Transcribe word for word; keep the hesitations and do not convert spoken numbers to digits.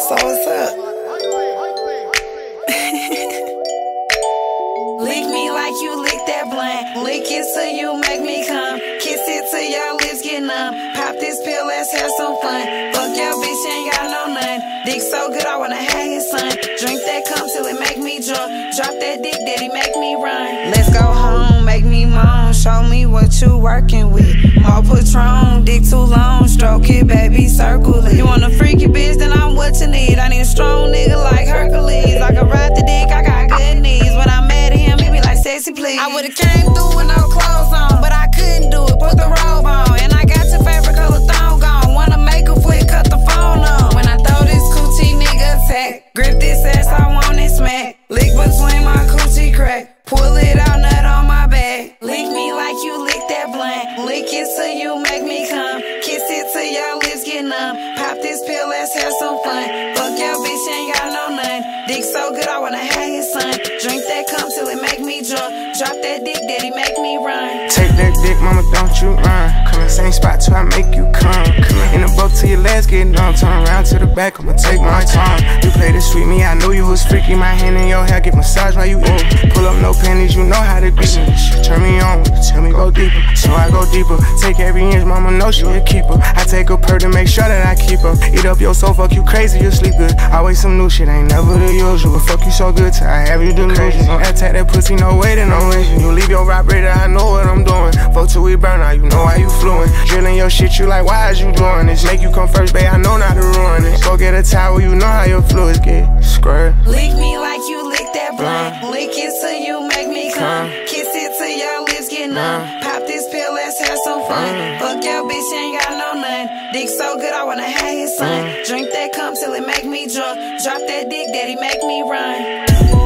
So what's up? Lick me like you lick that blunt. Lick it till you make me come. Kiss it till your lips get numb. Pop this pill, let's have some fun. Fuck your bitch, ain't got no none. Dick so good, I wanna have his son. Drink that cum till it make me drunk. Drop that dick, daddy, make me run. Let's go home, make me moan. Show me what you working with. More Patron, dick too long. Stroke it, baby, circle it. You want a freaky bitch, then I'm what you need. I need a strong nigga like Hercules. I can ride the dick, I got good knees. When I'm mad at him, he be like, sexy please. I would've came through with no clothes on, but I couldn't do it, put the robe on. And I got your favorite color thong on. Wanna make a flick, cut the phone on. When I throw this coochie nigga attack, grip this ass, I want it smack. Lick between my coochie crack, pull it out, nut on my back. Lick me like you lick that blunt. Lick it till you make me come. Kiss it till your lips get numb. Pop this pill, let's have some fun. Fuck your bitch, ain't got no none. Dick so good, I wanna have his son. Drink that cum till it make me drunk. Drop that dick, daddy, make me run. Take that dick, mama, don't you run. Come in the same spot till I make you come. In the boat till your legs get numb. Turn around to the back, I'ma take my time. You play this sweet, me, I knew you was freaky. My hand in your hair, get massage while you eat. Pull up no panties, you know how to beat me. Turn me on, tell me go deeper. So I go deeper. Take every inch, mama know she a keeper. I take a purr to make sure that I keep her. Eat up your soul, fuck you crazy, you sleep good. Always some new shit, ain't never the usual. Fuck you so good till I have you delusional. Attack that pussy, no waiting, no waiting. You leave your vibrator, I know what I'm doing. Fuck till we burn out, you know how you fluent. Drilling your shit, you like, why is you doing this? Make you come first, babe, I know not to ruin it. Go get a towel, you know how your fluids get squirt. Lick me like you lick that blunt. Uh, Lick it till you make me come. Uh, Kiss it till your lips get numb. Uh, Pop this pill, let's have some fun. Uh, Fuck your bitch, ain't got no none. Dick so good, I wanna have his son. Uh, Drink that cum till it make me drunk. Drop that dick, daddy, make me run.